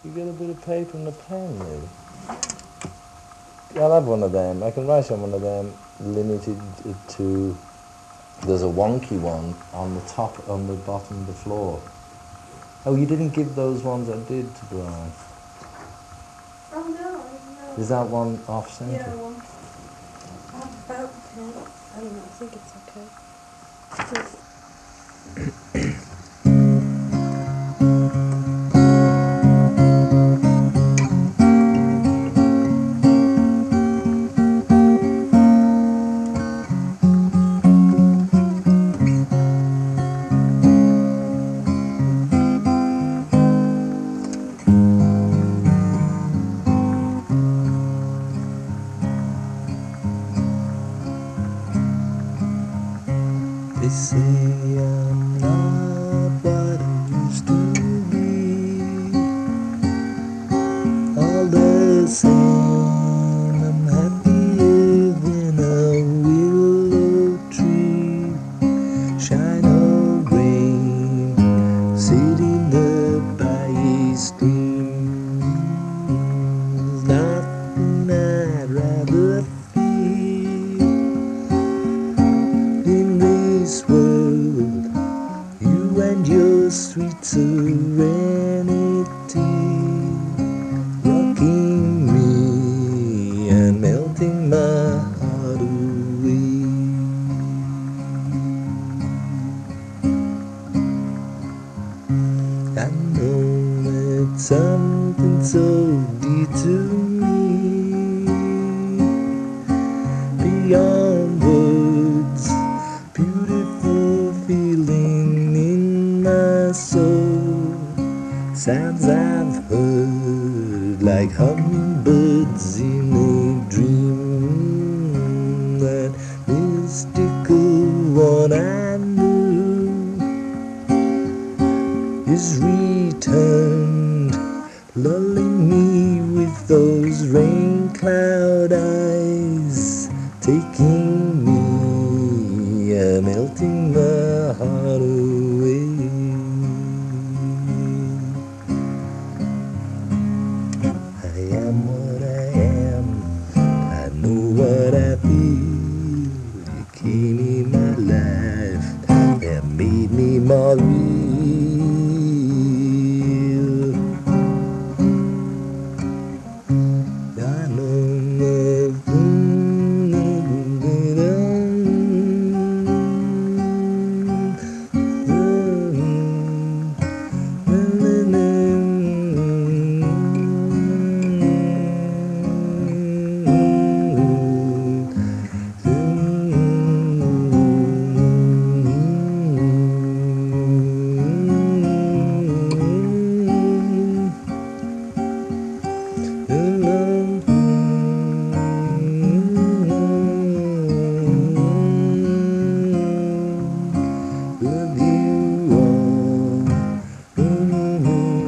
You get a bit of paper and a pen, maybe. I'll have one of them. I can write on one of them, limited to. There's a wonky one on the top, on the bottom of the floor. Oh, you didn't give those ones I did to Brian. Oh no. Is that one off centre? Yeah, one. About the pen. I don't know. I think it's okay. They say I'm not what I used to be. All the same, I'm happier than a willow tree. Shine or rain, sitting up by a stream. There's nothing I'd rather feel in this world, you and your sweet serenity, rocking me and melting my heart away. I know that something so dear to me, beyond words, beautiful feeling in my soul. Sounds I've heard like hummingbirds in a dream. That mystical one I knew is returned, lulling me with those rain cloud eyes, taking me, melting my heart away. I am what I am, I know what I feel. You came in my life and made me more real. I know love you all.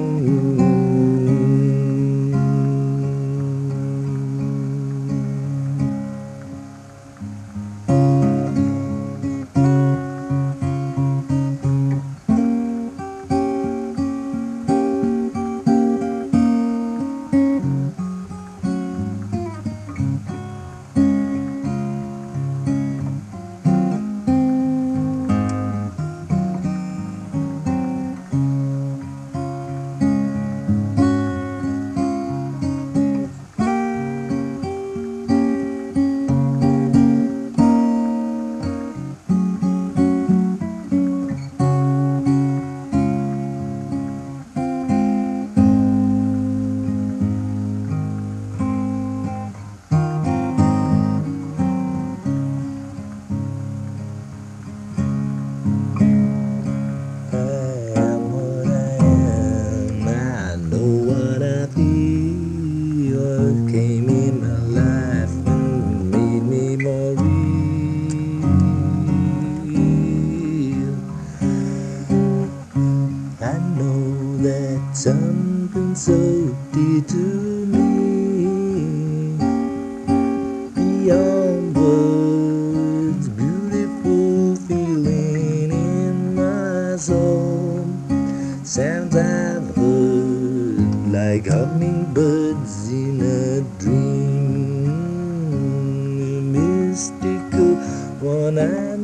Came in my life and made me more real. I know that something so dear to me, beyond words, beautiful feeling in my soul. Sounds I've heard like hummingbirds in a dream, mystical one.